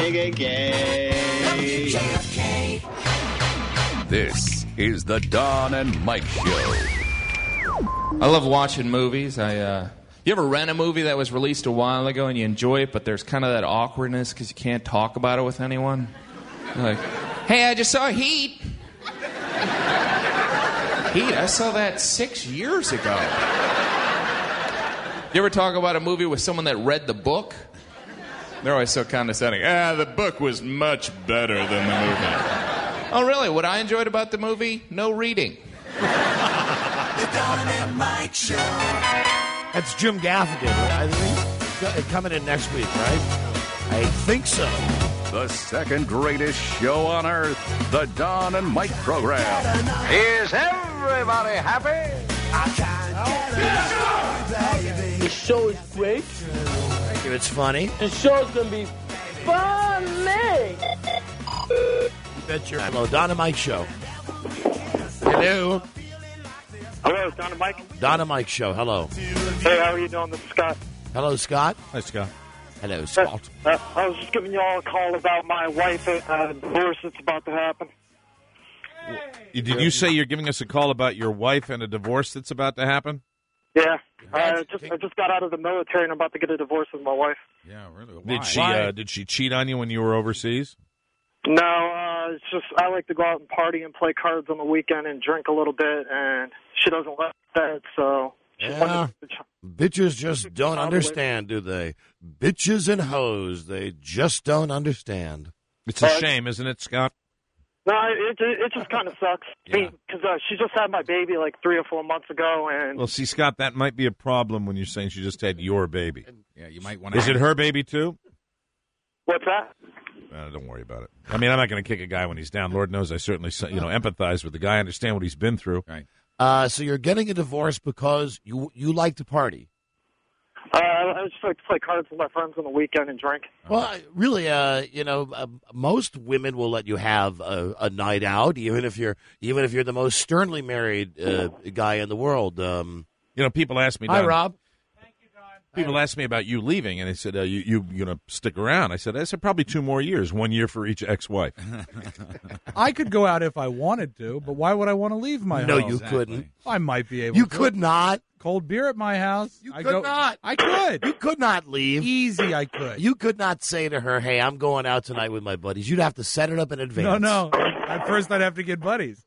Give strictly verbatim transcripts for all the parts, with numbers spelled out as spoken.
K K K. This is the Don and Mike Show. I love watching movies. I, uh, you ever rent a movie that was released a while ago and you enjoy it, but there's kind of that awkwardness because you can't talk about it with anyone? You're like, hey, I just saw Heat. Heat? I saw that six years ago. You ever talk about a movie with someone that read the book? They're always so condescending. Ah, the book was much better than the movie. Oh, really? What I enjoyed about the movie? No reading. The Don and Mike Show. That's Jim Gaffigan. I think coming in next week, right? I think so. The second greatest show on earth, the Don and Mike program. Is everybody happy? I can't get enough, baby. The show is great. Thank you. It's funny. The show is going to be funny. That's your hello, Don and Mike Show. Hello. Hello, it's Don and Mike. Don and Mike Show. Hello. Hey, how are you doing? This is Scott. Hello, Scott. Hi, Scott. Hello, Scott. Uh, uh, I was just giving you all a call about my wife and uh, divorce that's about to happen. Did you say you're giving us a call about your wife and a divorce that's about to happen? Yeah. I just I just got out of the military and I'm about to get a divorce with my wife. Yeah, really. Why? Did she uh, did she cheat on you when you were overseas? No, uh, it's just I like to go out and party and play cards on the weekend and drink a little bit, and she doesn't like that, so... Yeah. Bitches just don't understand, do they? Bitches and hoes, they just don't understand. It's a shame, isn't it, Scott? No, it it, it just kind of sucks. Because yeah. uh, she just had my baby like three or four months ago, and... Well, see, Scott, that might be a problem when you're saying she just had your baby. Yeah, you might want to... Is it her baby, too? What's that? Uh, don't worry about it. I mean, I'm not going to kick a guy when he's down. Lord knows I certainly, you know, empathize with the guy. I understand what he's been through. Right. Uh, so you're getting a divorce because you you like to party? Uh, I just like to play cards with my friends on the weekend and drink. Well, really, uh, you know, uh, most women will let you have a, a night out, even if you're even if you're the most sternly married uh, guy in the world. Um, you know, people ask me, Hi, Don, Rob. People asked me about you leaving, and they said, uh, you, you you going to stick around? I said, I said, probably two more years, one year for each ex-wife. I could go out if I wanted to, but why would I want to leave my no, house? No, you exactly. couldn't. I might be able you to. You could not. Cold beer at my house. You I could go, not. I could. You could not leave. Easy, I could. You could not say to her, hey, I'm going out tonight with my buddies. You'd have to set it up in advance. No, no. At first, I'd have to get buddies.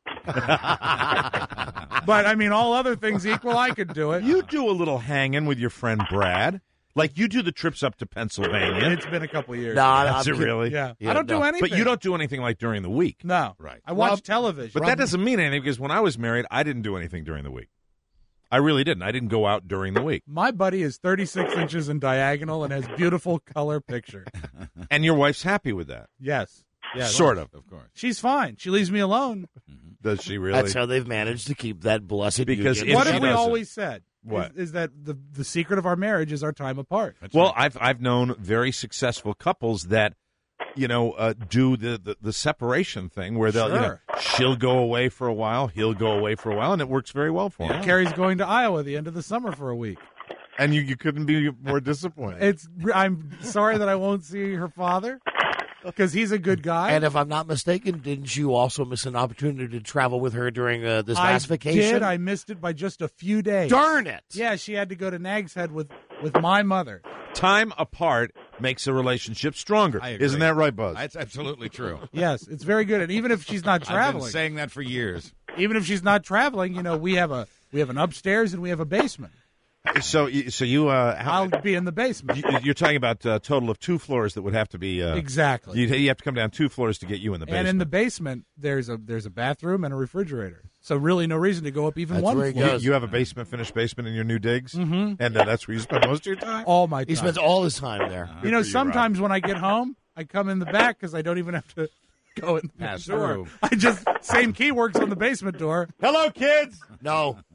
But, I mean, all other things equal, I could do it. You do a little hanging with your friend Brad. Like, you do the trips up to Pennsylvania. It's been a couple years. No, nah, That's it really? Yeah. yeah I don't no. do anything. But you don't do anything like during the week. No. Right. I watch Rob, television. But Rob, that doesn't mean anything because when I was married, I didn't do anything during the week. I really didn't. I didn't go out during the week. My buddy is thirty-six inches in diagonal and has beautiful color picture. And your wife's happy with that? Yes. Yes. Sort of. Of course. She's fine. She leaves me alone. Mm-hmm. Does she really? That's how they've managed to keep that blessed Because union. What she have we doesn't. always said? What? Is, is that the the secret of our marriage is our time apart. That's well, right. I've I've known very successful couples that, you know, uh, do the, the, the separation thing where they'll, Sure. you know, she'll go away for a while, he'll go away for a while, and it works very well for them. Carrie's going to Iowa the end of the summer for a week. And you, you couldn't be more disappointed. It's I'm sorry that I won't see her father because he's a good guy. And if I'm not mistaken, didn't you also miss an opportunity to travel with her during uh, this I last vacation? did. I missed it by just a few days. Darn it! Yeah, she had to go to Nag's Head with, with my mother. Time apart makes a relationship stronger. I agree. Isn't that right, Buzz? That's absolutely true. Yes, it's very good. And even if she's not I've traveling, been saying that for years. even if she's not traveling, you know, we have a we have an upstairs and we have a basement. So, you- so you, uh, how, I'll be in the basement. you, you're talking about a total of two floors that would have to be uh, Exactly. You, you have to come down two floors to get you in the basement. And in the basement, there's a there's a bathroom and a refrigerator. So really, no reason to go up even That's one where he floor. you, goes. you have a basement, finished basement in your new digs, mm-hmm. and uh, that's where you spend most of your time. All my time. He spends all his time there. you know, for you, sometimes when I get home, I come in the back because I don't even have to go in the Pass door. through. I just same key works on the basement door. Hello, kids. No.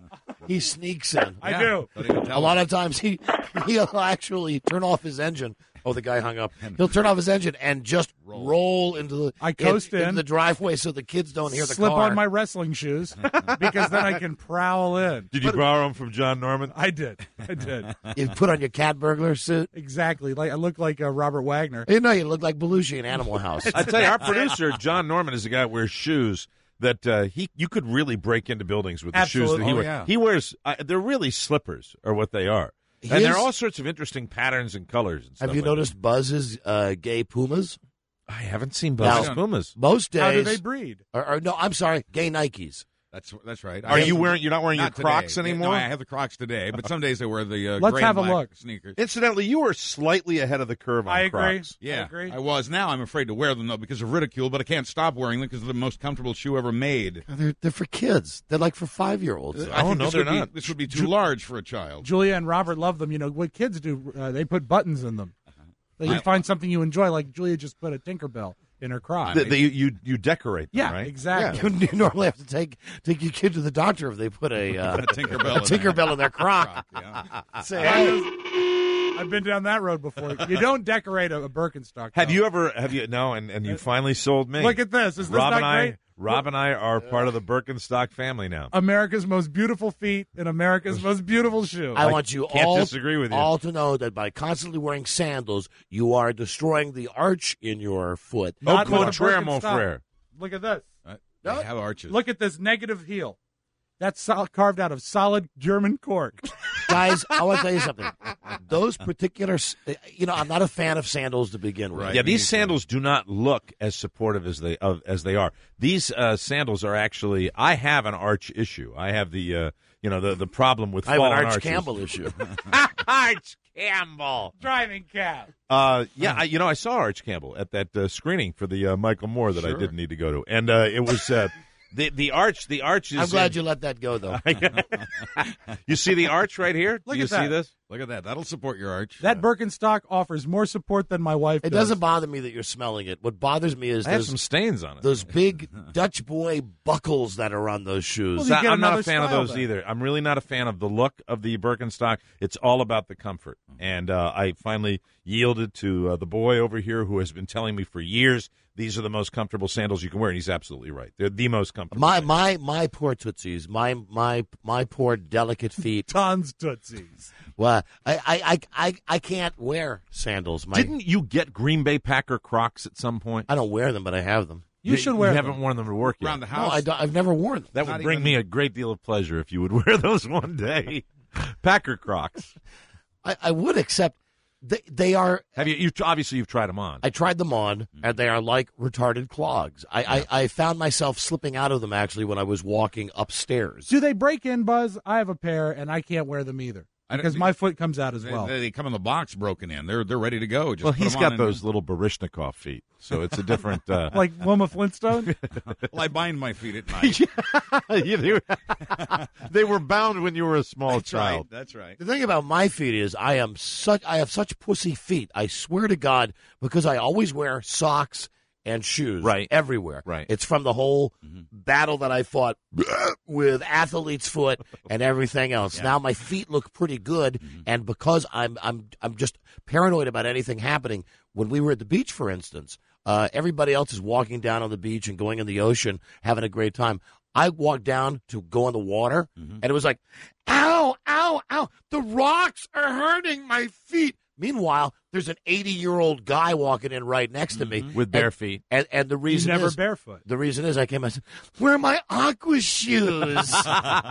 he sneaks in. I do. A lot of times he he'll actually turn off his engine. Oh, the guy hung up. He'll turn off his engine and just roll, roll into the I coast in, into the driveway so the kids don't hear the slip car. on my wrestling shoes because then I can prowl in. Did you but, borrow them from John Norman? I did. I did. You put on your cat burglar suit? Exactly. Like I look like uh, Robert Wagner. You know, you look like Belushi in Animal House. I tell you, our producer, John Norman, is a guy who wears shoes that uh, he you could really break into buildings with the Absolutely. shoes that he oh, wears. Yeah. He wears, uh, they're really slippers, are what they are. He and is, there are all sorts of interesting patterns and colors. And stuff have you like noticed that. Buzz's uh, gay Pumas? I haven't seen Buzz's Now, Pumas. Most days. How do they breed? Or, or, no, I'm sorry, gay Nikes. That's that's right. Are you wearing? You're not wearing not your Crocs today. anymore? No, I have the Crocs today, but some days I wear the uh, Let's gray have and a black look. sneakers. Incidentally, you are slightly ahead of the curve on I agree. Crocs. Yeah, I agree. I was. Now I'm afraid to wear them though because of ridicule, but I can't stop wearing them because they're the most comfortable shoe ever made. They're, they're for kids. They're like for five-year-olds. I Oh, think no, this they're would be, not. This would be too large for a child. Julia and Robert love them. You know what kids do? Uh, they put buttons in them. Like, you I- find something you enjoy. Like Julia just put a Tinkerbell in her Croc. The- the- you you decorate them, yeah, right? exactly. You, you normally have to take take your kid to the doctor if they put a, uh, A Tinkerbell a Tinkerbell in their Croc. Yeah. Say, hey, I've been down that road before. You don't decorate a, a Birkenstock. Have though. you ever? Have you? No, and, and you finally sold me. Look at this. Is this Rob not and I. great? Rob and I are part of the Birkenstock family now. America's most beautiful feet and America's most beautiful shoe. I want you can't all, disagree with you. all to know that by constantly wearing sandals, you are destroying the arch in your foot. Au Not with a contraire, mon Birkenstock. frère. Look at this. Uh, they have arches. Look at this negative heel. That's sol- carved out of solid German cork. Guys, I want to tell you something. Those particular, s- you know, I'm not a fan of sandals to begin with. Right. Yeah, me these too. sandals do not look as supportive as they of, as they are. These uh, sandals are actually. I have an arch issue. I have the uh, you know the the problem with I have an fallen Arch arches. Campbell issue. Arch Campbell. Driving cab. Uh, yeah, I, you know, I saw Arch Campbell at that uh, screening for the uh, Michael Moore that I Sure. didn't need to go to, and uh, it was uh, the the arch. The arch is. I'm glad in- you let that go, though. You see the arch right here? Look Do you at see that. this? Look at that. That'll support your arch. That Birkenstock offers more support than my wife It does. doesn't bother me that you're smelling it. What bothers me is I have those, some stains on it. those big Dutch boy buckles that are on those shoes. Well, So you get I'm not a another fan of style those then. either. I'm really not a fan of the look of the Birkenstock. It's all about the comfort. And uh, I finally yielded to uh, the boy over here who has been telling me for years these are the most comfortable sandals you can wear, and he's absolutely right. They're the most comfortable. My sandals. my my poor tootsies, my my my poor delicate feet. Tons tootsies. Well, I I, I, I I can't wear sandals. My, Didn't you get Green Bay Packer Crocs at some point? I don't wear them, but I have them. You should wear You them. haven't worn them to work yet. Around the No, house. I don't, I've never worn them. That would Not bring even- me a great deal of pleasure if you would wear those one day. Packer Crocs. I, I would accept. They they are. Have you? You obviously you've tried them on. I tried them on, and they are like retarded clogs. I, I, I found myself slipping out of them actually when I was walking upstairs. Do they break in, Buzz? I have a pair, and I can't wear them either I don't- because my foot comes out as They, well. they, they come in the box broken in. They're they're ready to go. Just well, put he's them got on those and- little Baryshnikov feet, so it's a different. Uh, Like Wilma Flintstone? Well, I bind my feet at night. Yeah, they, were, they were bound when you were a small That's child. right. That's right. The thing about my feet is I am such I have such pussy feet. I swear to God, because I always wear socks and shoes Right. everywhere. Right. It's from the whole battle that I fought with athlete's foot and everything else. Now my feet look pretty good, and because I'm I'm I'm just paranoid about anything happening. When we were at the beach, for instance, uh, everybody else is walking down on the beach and going in the ocean, having a great time. I walked down to go in the water, and it was like, ow, ow, ow, the rocks are hurting my feet. Meanwhile, there's an eighty-year-old guy walking in right next to me. With bare and, feet. And, and the He's reason never is, barefoot. the reason is I came and said, where are my aqua shoes? You need to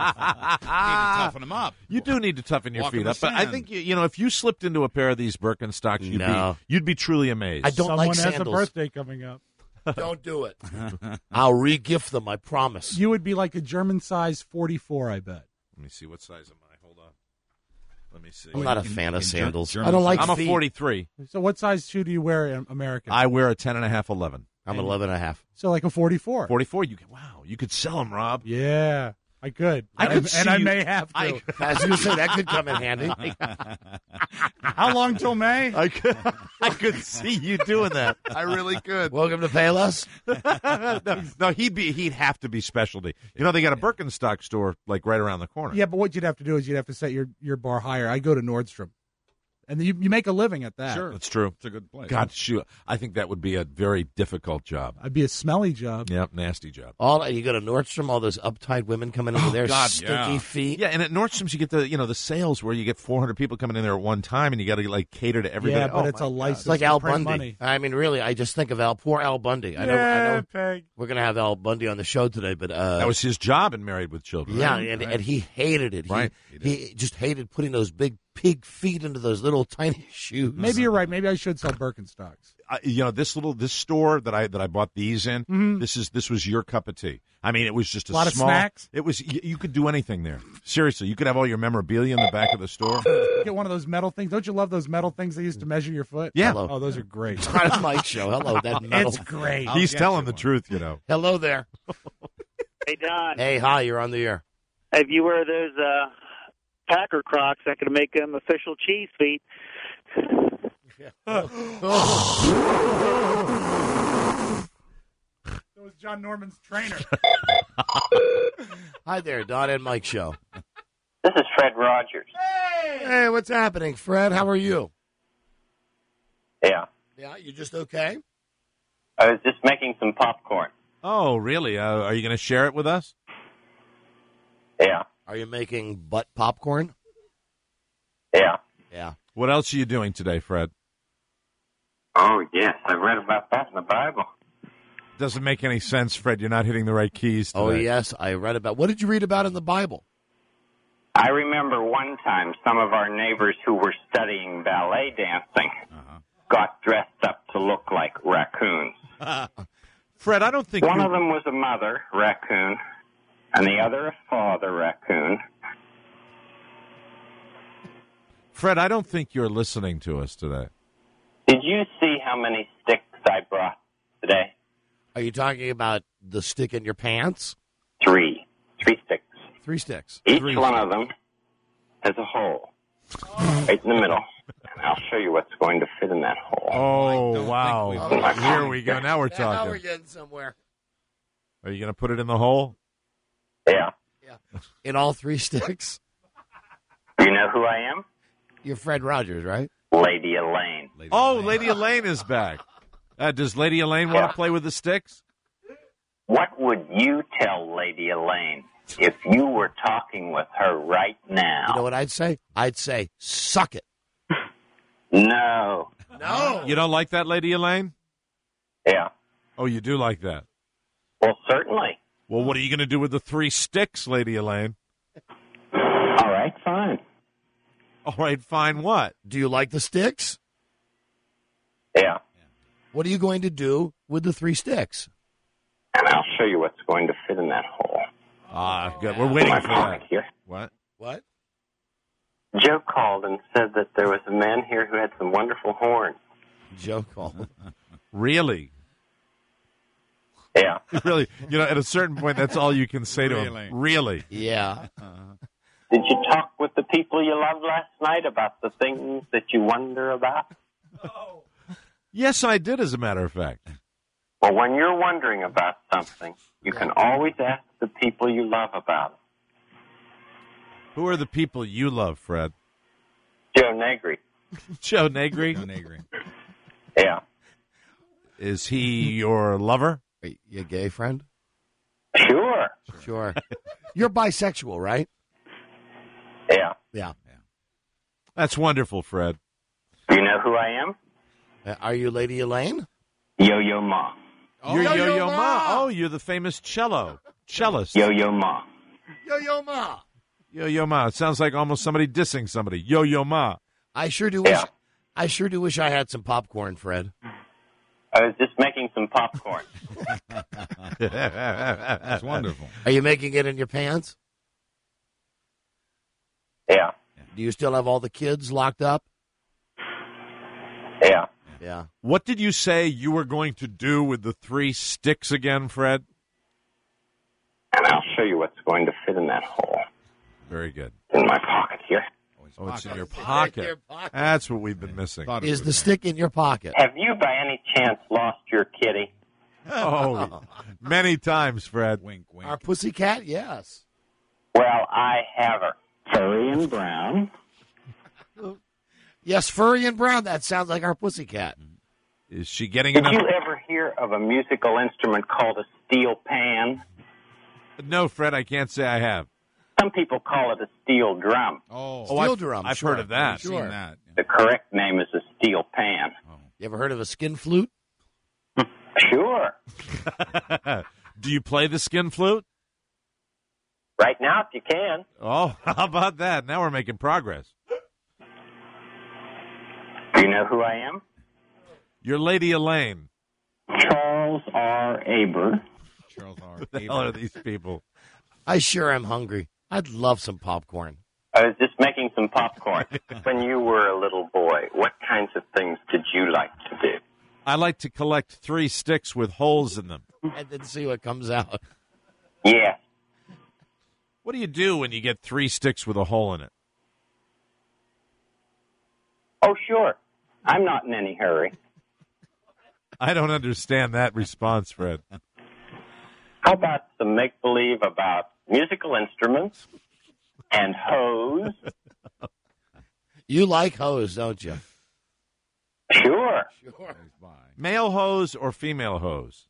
toughen them up. You do need to toughen your Walk in feet the up, but I sand. think you, you know if you slipped into a pair of these Birkenstocks, you'd No. be you'd be truly amazed. I don't Someone like has a sandals. birthday coming up. Don't do it. I'll re-gift them, I promise. You would be like a German size forty-four, I bet. Let me see what size am I. Hold on. Let me see. I'm not a In- fan in of Ger- sandals. German I don't like I'm a feet. forty-three. So what size shoe do you wear in America? I wear a ten and a half, eleven. I'm eleven and a half. so like a forty-four. forty-four. You can, wow, you could sell them, Rob. Yeah, I could. I and could I, see and I you- may have to. I- I was going to say, that could come in handy. How long till May? I could. I could see you doing that. I really could. Welcome to Payless. no, no, he'd be he'd have to be specialty. You know, they got a Birkenstock store like right around the corner. Yeah, but what you'd have to do is you'd have to set your, your bar higher. I go to Nordstrom, and you you make a living at that. Sure. That's true. It's a good place. God, shoot, I think that would be a very difficult job. I'd be a smelly job. Yep, nasty job. All you go to Nordstrom, all those uptight women coming in with their God, stinky yeah. feet. Yeah, and at Nordstrom's you get the you know the sales where you get four hundred people coming in there at one time, and you got to like cater to everybody. Yeah, but Oh, it's my a God. license. It's like to Al print Bundy. money. I mean, really, I just think of Al, poor Al Bundy. I know, Yeah, I know Peg. we're going to have Al Bundy on the show today, but uh, That was his job in Married with Children. yeah, right? and, and he hated it. He, Right. he, just hated putting those big pig feet into those little tiny shoes. Maybe you're right. Maybe I should sell Birkenstocks. I, you know this little this store that I that I bought these in. Mhm. This is this was your cup of tea. I mean, it was just a, A lot of small. snacks? It was you, you could do anything there. Seriously, you could have all your memorabilia in the back of the store. Get one of those metal things. Don't you love those metal things they used to measure your foot? Yeah. Hello. Oh, those are great. Don and Mike show. Hello, that metal. It's great. He's telling the truth, you know. Hello there. Hey, Don. Hey, hi, you're on the air. If you wear those uh, Packer Crocs, I could make them official cheese feet. That was John Norman's trainer. Hi there, Don and Mike show. This is Fred Rogers. Hey, what's happening, Fred? How are you? Yeah. Yeah, you just okay? I was just making some popcorn. Oh, really? Uh, are you going to share it with us? Yeah. Are you making butt popcorn? Yeah. Yeah. What else are you doing today, Fred? Oh, yes. I read about that in the Bible. Doesn't make any sense, Fred. You're not hitting the right keys today. Oh, yes, I read about. What did you read about in the Bible? I remember one time some of our neighbors who were studying ballet dancing Uh-huh. got dressed up to look like raccoons. Fred, I don't think One you- of them was a mother raccoon, and the other a father raccoon. Fred, I don't think you're listening to us today. Did you see how many sticks I brought today? Are you talking about the stick in your pants? Three. Three sticks. Three sticks. Each Three one of them has a hole right in the middle. And I'll show you what's going to fit in that hole. Oh, wow. we've- Here we go. Now we're Now talking. we're getting somewhere. Are you going to put it in the hole? Yeah. In all three sticks? You know who I am? You're Fred Rogers, right? Lady Elaine. Oh, Lady Elaine is back. Uh, does Lady Elaine want Yeah. to play with the sticks? What would you tell Lady Elaine if you were talking with her right now? You know what I'd say? I'd say, suck it. No. No. You don't like that, Lady Elaine? Yeah. Oh, you do like that. Well, certainly. Well, what are you going to do with the three sticks, Lady Elaine? All right, fine. All right, fine. What? Do you like the sticks? Yeah. What are you going to do with the three sticks? And I'll show you what's going to fit in that hole. Ah, good. We're waiting My for pocket that. here. What? What? Joe called and said that there was a man here who had some wonderful horns. Joe called. Really? Yeah. Really? You know, at a certain point, that's all you can say to Really? him. Really? Yeah. Did you talk with the people you loved last night about the things that you wonder about? Yes, I did, as a matter of fact. Well, when you're wondering about something, you can always ask the people you love about it. Who are the people you love, Fred? Joe Negri. Joe Negri? Joe Negri. Yeah. Is he your lover? Are you a gay friend? Sure. Sure. You're bisexual, right? Yeah. Yeah. That's wonderful, Fred. You know who I am? Uh, are you Lady Elaine? Yo-Yo Ma. You're Yo-Yo Yo-Yo Ma. Ma. Oh, you're the famous cello. Cellist. Yo-Yo Ma. Yo-Yo Ma. Yo-Yo Ma. It sounds like almost somebody dissing somebody. Yo-Yo Ma. I sure do wish. Yeah. I sure do wish I had some popcorn, Fred. I was just making some popcorn. That's wonderful. Are you making it in your pants? Yeah. Do you still have all the kids locked up? Yeah. Yeah. What did you say you were going to do with the three sticks again, Fred? And I'll show you what's going to fit in that hole. Very good. In my pocket here. Oh, it's in your It's in pocket. your pocket. That's what we've been missing. Is the stick in your pocket? Have you by any chance lost your kitty? Oh, many times, Fred. Wink, wink. Our pussycat, yes. Well, I have her. Furry and brown. Yes, furry and brown. That sounds like our pussycat. Is she getting Did enough? you ever hear of a musical instrument called a steel pan? No, Fred, I can't say I have. Some people call it a steel drum. Oh, Steel I've, drum. I've sure. heard of that. I've seen Sure. that. The correct name is a steel pan. You ever heard of a skin flute? Sure. Do you play the skin flute? Right now, if you can. Oh, how about that? Now we're making progress. Do you know who I am? You're Lady Elaine. Charles R. Aber. Charles R. Who the hell are these people? I sure am hungry. I'd love some popcorn. I was just making some popcorn. When you were a little boy, what kinds of things did you like to do? I like to collect three sticks with holes in them. And then see what comes out. Yes. What do you do when you get three sticks with a hole in it? Oh, sure. I'm not in any hurry. I don't understand that response, Fred. How about some make-believe about musical instruments and hose? You like hose, don't you? Sure. Sure. Male hose or female hose?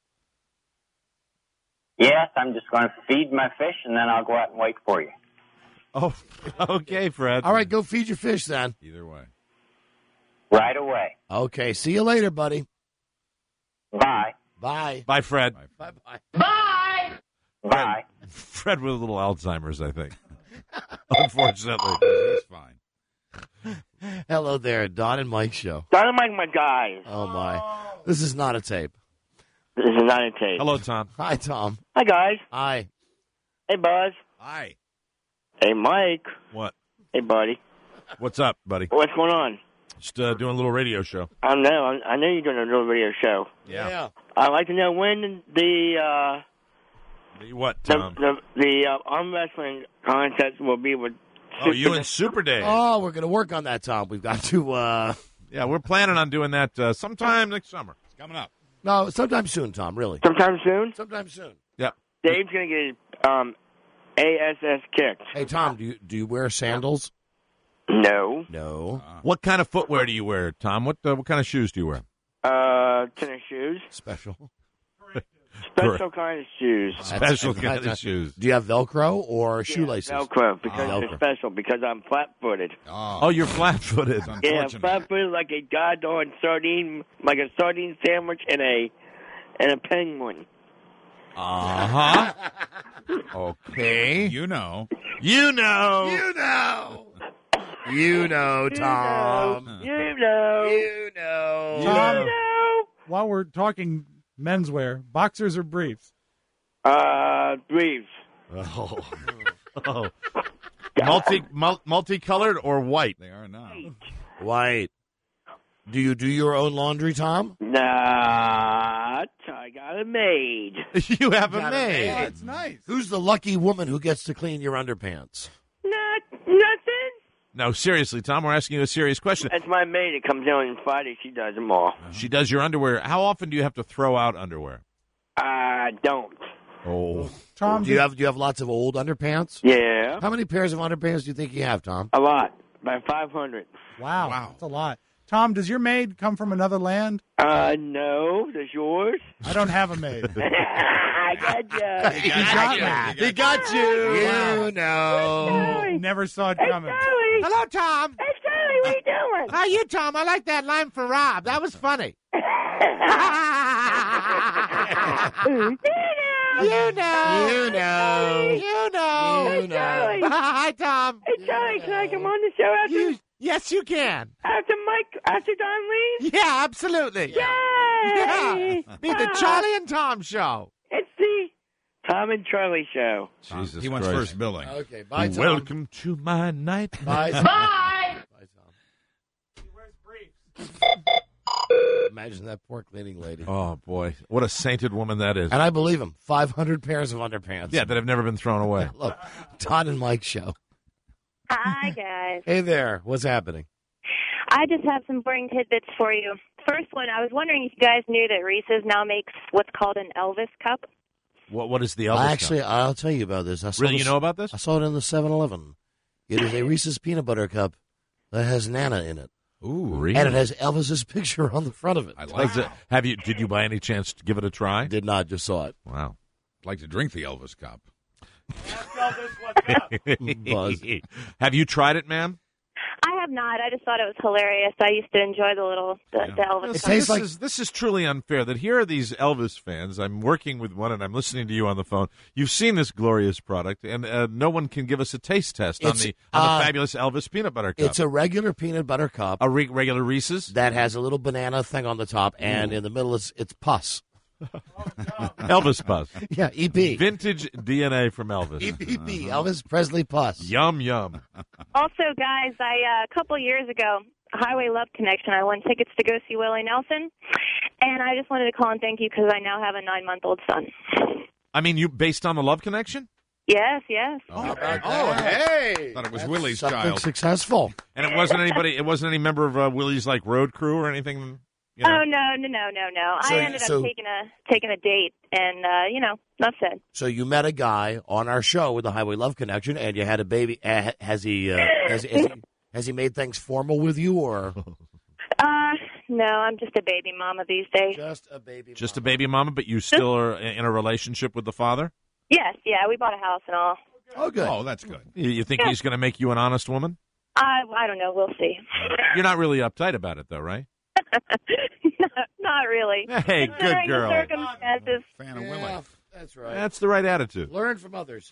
Yes, I'm just going to feed my fish, and then I'll go out and wait for you. Oh, okay, Fred. All right, go feed your fish then. Either way. Right away. Okay, see you later, buddy. Bye. Bye. Bye, Fred. Bye-bye. Bye. Bye. Fred with a little Alzheimer's, I think. Unfortunately. He's fine. Hello there, Don and Mike show. Don and Mike, my guys. Oh, my. This is not a tape. This is not a tape. Hello, Tom. Hi, Tom. Hi, guys. Hi. Hey, Buzz. Hi. Hey, Mike. What? Hey, buddy. What's up, buddy? What's going on? Just uh, doing a little radio show. I know. I I know you're doing a little radio show. Yeah. I'd like to know when the uh, The what, the Tom? the, the uh, arm wrestling contest will be with. Oh, you and Super Dave. Oh, we're going to work on that, Tom. We've got to, uh... Yeah, we're planning on doing that uh, sometime next summer. It's coming up. No, sometime soon, Tom, really. Sometime soon. Sometime soon. Yeah. Dave's gonna get um, A S S kicked. Hey, Tom, do you, do you wear sandals? No. No. What kind of footwear do you wear, Tom? What uh, what kind of shoes do you wear? Uh, tennis shoes. Special. Special kind of shoes. Special That's- kind of that's- shoes. Do you have Velcro or shoelaces? Velcro because Oh, it's Velcro. special because I'm flat-footed. Oh, Oh, you're flat-footed. it's Yeah, unfortunate. flat-footed like a goddamn sardine, like a sardine sandwich and a and a penguin. Uh-huh. Okay. You know. You know. You know. You know, Tom. You know. You know. You Tom. know. While we're talking menswear, boxers or briefs? Uh, briefs. Oh. Oh. Multi mul- multicolored or white? They are now. White. Do you do your own laundry, Tom? Not. I got it made. You have a Got a maid. maid. That's nice. Who's the lucky woman who gets to clean your underpants? Not nothing. No, seriously, Tom, we're asking you a serious question. That's my maid. It comes down on Friday. She does them all. She does your underwear. How often do you have to throw out underwear? I don't. Oh. Tom, Do you have do you have lots of old underpants? Yeah. How many pairs of underpants do you think you have, Tom? A lot. About five hundred. wow, Wow. that's a lot. Tom, does your maid come from another land? Uh, no. Does yours? I don't have a maid. I got ya. He got me. He got you. You know. Never saw it Hey, coming. Charlie. Hello, Tom. Hey, Charlie, what are you doing? How you, Tom? I like that line for Rob. That was funny. You know. You know. You know. You know. Hi, Tom. Hey, Charlie, can I come on the show after, You, yes, you can. after Mike, after Don leaves? Yeah, absolutely. Yay! Yeah. Be the Charlie and Tom show. It's the Tom and Charlie show. Jesus He wants Christ. first billing. Okay, bye, Tom. Welcome to my night. Bye, Tom. Bye! Bye, Tom. Imagine that poor cleaning lady. Oh, boy. What a sainted woman that is. And I believe him. five hundred pairs of underpants. Yeah, that have never been thrown away. Look, Todd and Mike show. Hi, guys. Hey there. What's happening? I just have some boring tidbits for you. First one, I was wondering if you guys knew that Reese's now makes what's called an Elvis cup. What What is the Elvis? I actually, cup? I'll tell you about this. I saw Really, this, you know about this? I saw it in the seven eleven. It is a Reese's peanut butter cup that has Nana in it. Ooh, really? And it has Elvis's picture on the front of it. I like it. Have you? Did you by any chance give it a try? Did not. Just saw it. Wow. I'd like to drink the Elvis cup. Buzz. Have you tried it, ma'am? I have not. I just thought it was hilarious. I used to enjoy the little the, the Elvis This, cup. this is, this is truly unfair that here are these Elvis fans. I'm working with one and I'm listening to you on the phone. You've seen this glorious product, and uh, no one can give us a taste test on It's, the on uh, the fabulous Elvis peanut butter cup. It's a regular peanut butter cup. A re- regular Reese's? That has a little banana thing on the top, and Ooh. in the middle it's, it's pus. Elvis pus. Yeah, E P. Vintage D N A from Elvis. E P P, Elvis Presley pus. Yum, yum. Also, guys, I uh, a couple years ago, Highway Love Connection, I won tickets to go see Willie Nelson, and I just wanted to call and thank you because I now have a nine-month-old son. I mean, you based on the Love Connection? Yes, yes. Oh, Oh, hey! Thought it was Willie's Something child. successful. And it wasn't anybody. It wasn't any member of uh, Willie's like road crew or anything. You know? Oh no, no, no, no, no! So- I ended so- up taking a taking a date, and uh, you know, enough said. So you met a guy on our show with the Highway Love Connection, and you had a baby. Uh, has he, uh, has, has he has he made things formal with you, or Uh, no, I'm just a baby mama these days. just a baby? Just a baby mama, but you still are in a relationship with the father? Yes, yeah, we bought a house and all. Oh, good. Oh, that's good. You, you think he's going to make you an honest woman? I I don't know. We'll see. You're not really uptight about it, though, right? not, not really. Hey, good Considering girl. The circumstances. Fan of Yeah, Willie. that's right. That's the right attitude. Learn from others.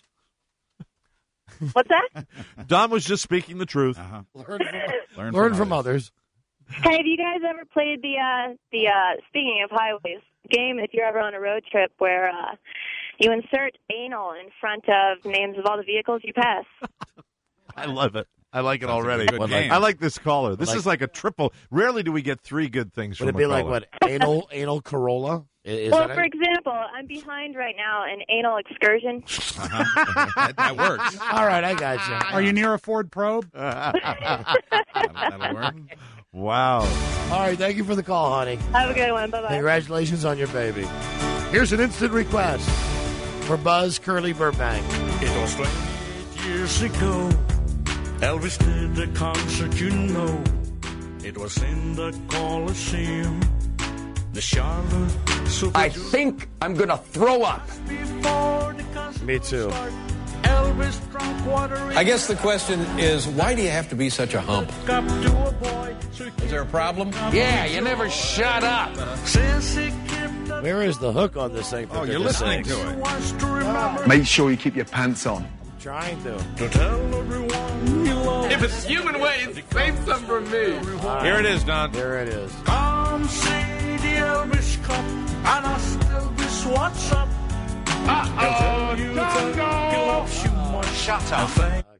What's that? Don was just speaking the truth. Uh-huh. Learn from, Learn, learn from others. Hey, have you guys ever played the uh, the uh, speaking of highways game? If you're ever on a road trip where uh, you insert anal in front of names of all the vehicles you pass. I love it. I like it Sounds like already. a good game. I like this caller. This Like- is like a triple. Rarely do we get three good things Would from it be a like caller. what anal anal Corolla? I- Is well, that for it? example, I'm behind right now an anal excursion. Uh-huh. that, that works. All right, I got you. Are you near a Ford Probe? That'll, that'll work. Wow. All right, thank you for the call, honey. Have a good one. Bye bye. Congratulations on your baby. Here's an instant request for Buzz Curly Burbank. It was twenty years ago. Elvis did a concert, you know. It was in the Coliseum. The Charlotte Super. I think I'm going to throw up. Before the concert Me too. started, Elvis drank water. I guess the question is, why do you have to be such a hump? Up to a boy, so Is there a problem? Yeah, you never shut up. since he kept the Where is the hook on this thing? for Oh, you're goodness listening sakes? to it. wants to remember Make sure you keep your pants on. Trying to. to tell everyone you love. If it's human waste, save some for me. Here it is, Don. There it is. Come see the Elvis Cup, and ask Elvis what's up. Uh-oh, you think he loves you much. Shut up.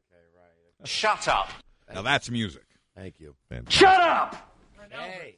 Shut up. Now that's music. Thank you. Shut up! Hey.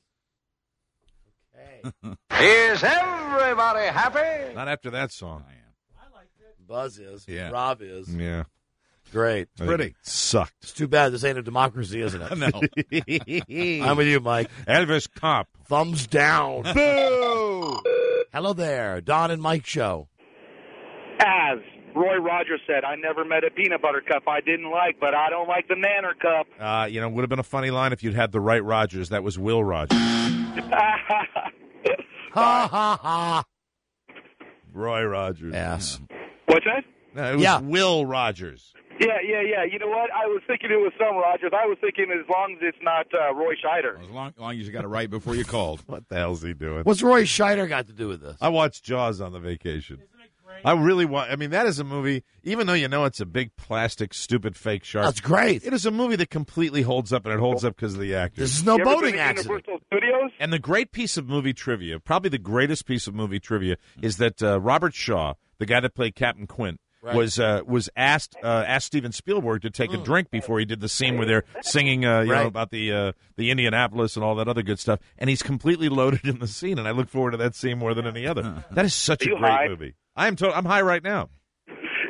Is everybody happy? Not after that song. Buzz is. Yeah. Rob is. Yeah. Great. It's pretty. Sucked. It's too bad this ain't a democracy, isn't it? No. I'm with you, Mike. Elvis Cop. Thumbs down. Boo! Hello there. Don and Mike show. As Roy Rogers said, I never met a peanut butter cup I didn't like, but I don't like the Nanner cup. Uh, you know, would have been a funny line if you'd had the right Rogers. That was Will Rogers. Ha ha ha. Roy Rogers. Yes. What's that? No, it was Yeah. Will Rogers. Yeah, yeah, yeah. You know what? I was thinking it was some Rogers. I was thinking as long as it's not uh, Roy Scheider. As long, long as you got it right before you called. What the hell's he doing? What's Roy Scheider got to do with this? I watched Jaws on the vacation. I really want. I mean, that is a movie. Even though you know it's a big plastic, stupid, fake shark, That's great. It is a movie that completely holds up, and it holds up because of the actors. This is no You ever boating been to accident. Universal Studios? And the great piece of movie trivia, probably the greatest piece of movie trivia, is that uh, Robert Shaw, the guy that played Captain Quint, Right. was uh, was asked uh, asked Steven Spielberg to take a drink before he did the scene where they're singing, uh, you Right. know, about the uh, the Indianapolis and all that other good stuff, and he's completely loaded in the scene, and I look forward to that scene more than any other. That is such Are a you great high? movie. I am to- I'm high right now.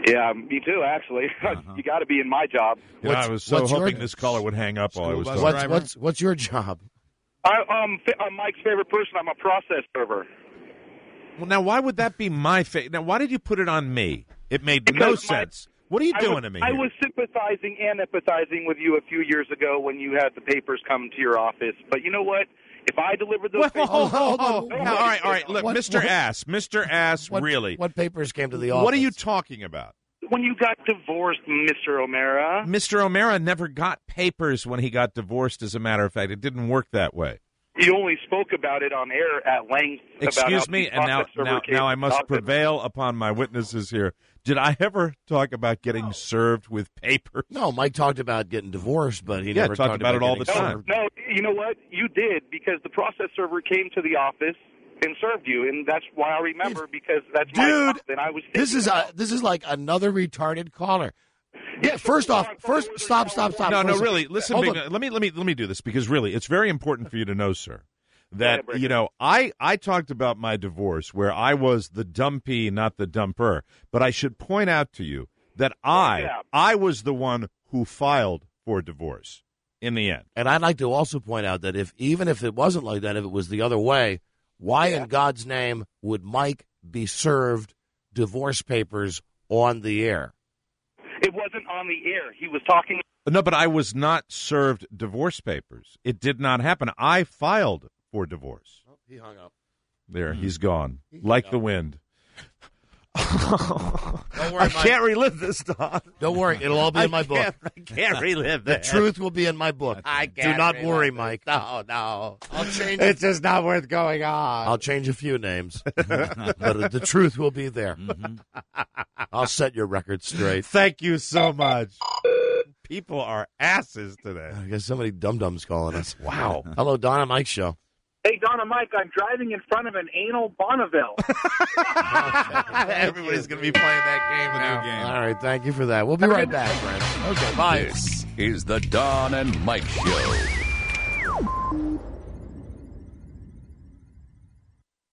Yeah, me too, actually. You got to be in my job. You know, I was so what's your- hoping this caller would hang up while I was talking. What's, what's, what's your job? I, um, fi- I'm Mike's favorite person. I'm a process server. Well, now, why would that be my fa- Now, why did you put it on me? It made no Because my- sense. What are you I doing was, to me I here? was sympathizing and empathizing with you a few years ago when you had the papers come to your office. But you know what? If I delivered those Well, papers... hold on, hold on. Nobody- Now, all right, all right. Look, What- Mister what- Ass, Mister Ass, What, really. What papers came to the office? What are you talking about? When you got divorced, Mister O'Mara. Mister O'Mara never got papers when he got divorced, as a matter of fact. It didn't work that way. You only spoke about it on air at length. about Excuse how me, the and now, process server now, came now I to must the office. prevail upon my witnesses here. Did I ever talk about getting served with papers? No, Mike talked about getting divorced, but he Yeah, never talked talked about it all getting the time. served. No, you know what? You did, because the process server came to the office and served you, and that's why I remember, because that's my Dude, job, and I was This is a, this is like another retarded caller. Yeah, first off, first stop, stop, stop. No, no, First- really. Listen, hold big, on. let me let me let me do this, because really, it's very important for you to know, sir, that you know I I talked about my divorce where I was the dumpy, not the dumper. But I should point out to you that I yeah. I was the one who filed for divorce in the end. And I'd like to also point out that if even if it wasn't like that, if it was the other way, why in God's name would Mike be served divorce papers on the air? It wasn't on the air. He was talking. No, but I was not served divorce papers. It did not happen. I filed for divorce. Oh, he hung up. There, he's gone, like the wind. Don't worry, I Mike. can't relive this, Don. Don't worry, it'll all be in my I book. can't- I can't relive The that. truth will be in my book. I Do can't not relive worry, it. Mike. No, no. I'll change. It's just not worth going on. I'll change a few names, but uh, the truth will be there. I'll set your record straight. Thank you so much. People are asses today. I guess somebody dum dums calling us. Wow. Hello, Donna Mike Show. Hey, Donna Mike, I'm driving in front of an anal Bonneville. Everybody's going to be playing that game now. game. All right, thank you for that. We'll be right back, friends. Okay, bye. This is the Don and Mike Show.